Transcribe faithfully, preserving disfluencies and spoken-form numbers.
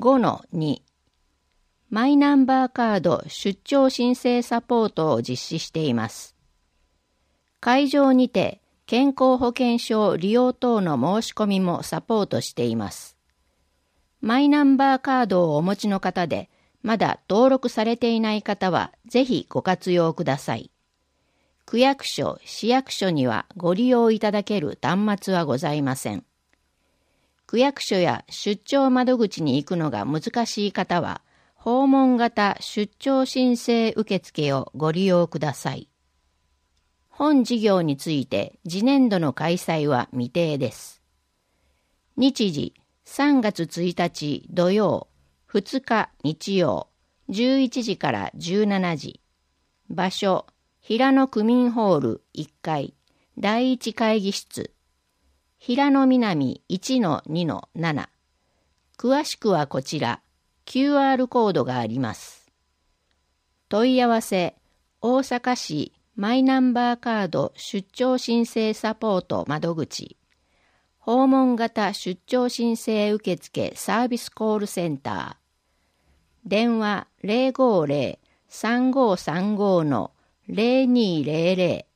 ごのに マイナンバーカード出張申請サポートを実施しています。会場にて健康保険証利用等の申し込みもサポートしています。マイナンバーカードをお持ちの方で、まだ登録されていない方はぜひご活用ください。区役所、市役所にはご利用いただける端末はございません。区役所や出張窓口に行くのが難しい方は、訪問型出張申請受付をご利用ください。本事業について次年度の開催は未定です。日時さんがつついたち土曜、ふつか日曜、じゅういちじからじゅうしちじ。場所、平野区民ホールいっかい、だいいち会議室。平野南 いちのにのなな。詳しくはこちら、キューアール コードがあります。問い合わせ、大阪市マイナンバーカード出張申請サポート窓口、訪問型出張申請受付サービスコールセンター、電話 ゼロごゼロ さんごさんご のゼロにゼロゼロ